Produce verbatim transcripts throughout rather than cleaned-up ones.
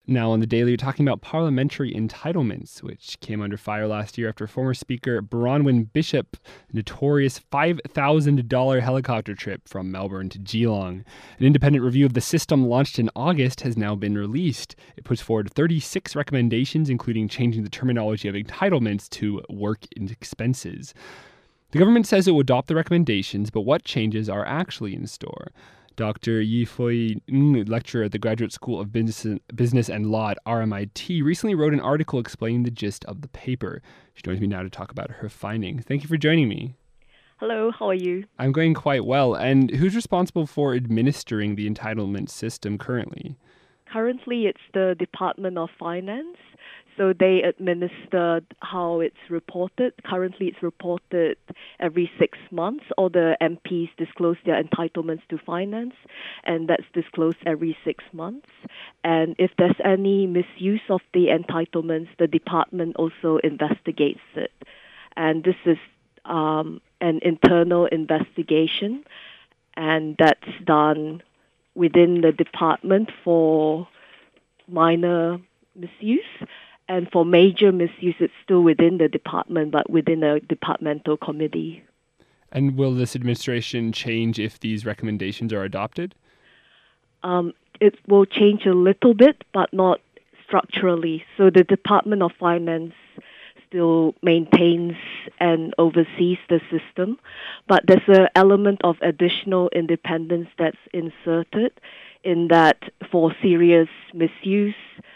Now, on the Daily, we're talking about parliamentary entitlements, which came under fire last year after former Speaker Bronwyn Bishop, notorious five thousand dollars helicopter trip from Melbourne to Geelong. An independent review of the system launched in August has now been released. It puts forward thirty-six recommendations, including changing the terminology of entitlements to work expenses. The government says it will adopt the recommendations, but what changes are actually in store? Doctor Yifei Ng, lecturer at the Graduate School of Business, Business and Law at R M I T, recently wrote an article explaining the gist of the paper. She joins me now to talk about her findings. Thank you for joining me. Hello, how are you? I'm going quite well. And who's responsible for administering the entitlement system currently? Currently, it's the Department of Finance. So they administer how it's reported. Currently, it's reported every six months. All the M Ps disclose their entitlements to finance, and that's disclosed every six months. And if there's any misuse of the entitlements, the department also investigates it. And this is um, an internal investigation, and that's done within the department for minor misuse. And for major misuse, it's still within the department, but within a departmental committee. And will this administration change if these recommendations are adopted? Um, it will change a little bit, but not structurally. So the Department of Finance still maintains and oversees the system, but there's an element of additional independence that's inserted in that for serious misuse,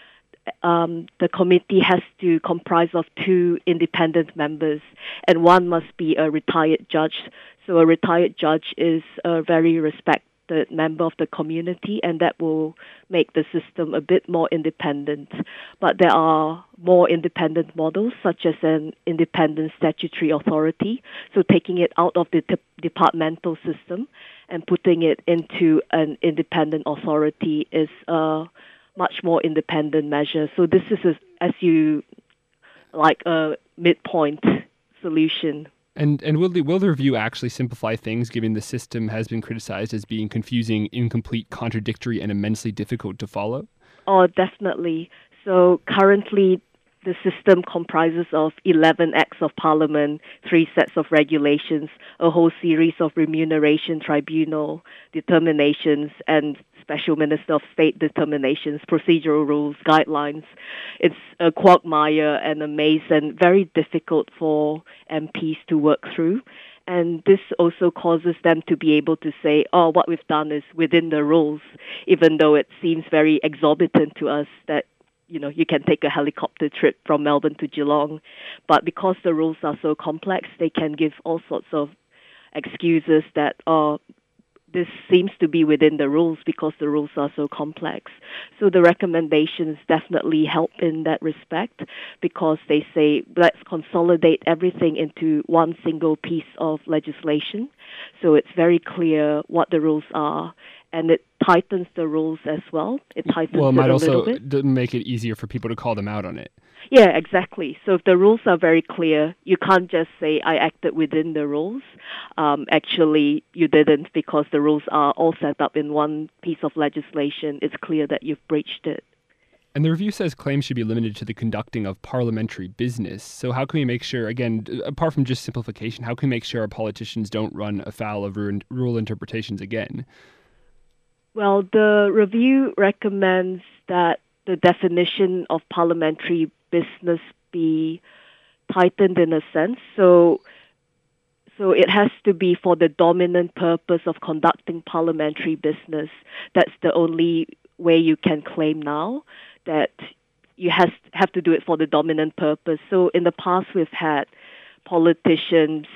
Um, the committee has to comprise of two independent members, and one must be a retired judge. So a retired judge is a very respected member of the community, and that will make the system a bit more independent. But there are more independent models, such as an independent statutory authority, so taking it out of the de- departmental system and putting it into an independent authority is a much more independent measure. So this is, a, as you like, a midpoint solution. And and will the will the review actually simplify things, given the system has been criticized as being confusing, incomplete, contradictory, and immensely difficult to follow? Oh, definitely. So currently, the system comprises of eleven acts of parliament, three sets of regulations, a whole series of remuneration tribunal determinations, and special minister of state determinations, procedural rules, guidelines. It's a quagmire and a maze, and very difficult for M Ps to work through. And this also causes them to be able to say, oh, what we've done is within the rules, even though it seems very exorbitant to us that you know, you can take a helicopter trip from Melbourne to Geelong. But because the rules are so complex, they can give all sorts of excuses that, oh, this seems to be within the rules because the rules are so complex. So the recommendations definitely help in that respect because they say, let's consolidate everything into one single piece of legislation. So it's very clear what the rules are. And it tightens the rules as well. It tightens well, it it might a also little bit. d- make it easier for people to call them out on it. Yeah, exactly. So if the rules are very clear, you can't just say, I acted within the rules. Um, actually, you didn't because the rules are all set up in one piece of legislation. It's clear that you've breached it. And the review says claims should be limited to the conducting of parliamentary business. So how can we make sure, again, apart from just simplification, how can we make sure our politicians don't run afoul of rule interpretations again? Well, the review recommends that the definition of parliamentary business be tightened in a sense. So, so it has to be for the dominant purpose of conducting parliamentary business. That's the only way you can claim now that you has, have to do it for the dominant purpose. So in the past, we've had politicians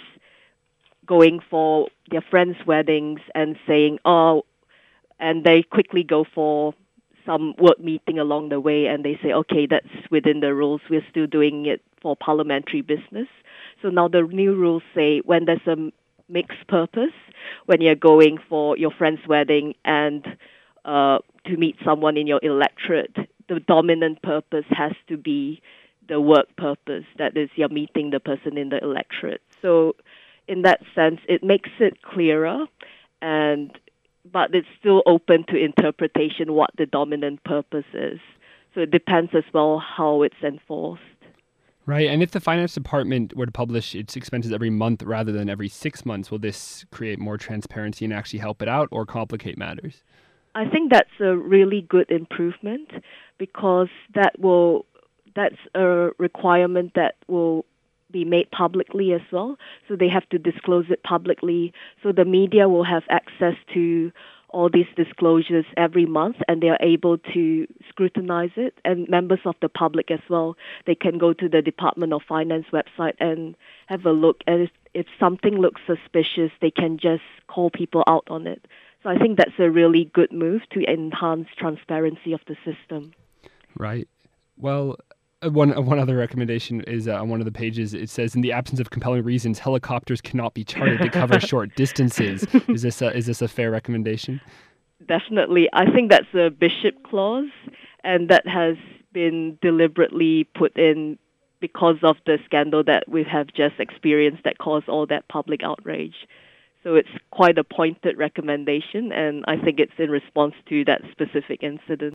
going for their friends' weddings and saying, oh, and they quickly go for some work meeting along the way, and they say, okay, that's within the rules. We're still doing it for parliamentary business. So now the new rules say when there's a mixed purpose, when you're going for your friend's wedding and uh, to meet someone in your electorate, the dominant purpose has to be the work purpose. That is, you're meeting the person in the electorate. So in that sense, it makes it clearer, and but it's still open to interpretation what the dominant purpose is. So it depends as well how it's enforced. Right. And if the finance department were to publish its expenses every month rather than every six months, will this create more transparency and actually help it out or complicate matters? I think that's a really good improvement because that will that's a requirement that will be made publicly as well. So they have to disclose it publicly. So the media will have access to all these disclosures every month, and they are able to scrutinize it. And members of the public as well, they can go to the Department of Finance website and have a look. And if, if something looks suspicious, they can just call people out on it. So I think that's a really good move to enhance transparency of the system. Right. Well, uh, one uh, one other recommendation is uh, on one of the pages. It says, in the absence of compelling reasons, helicopters cannot be chartered to cover short distances. Is this a, is this a fair recommendation? Definitely. I think that's a Bishop clause, and that has been deliberately put in because of the scandal that we have just experienced that caused all that public outrage. So it's quite a pointed recommendation, and I think it's in response to that specific incident.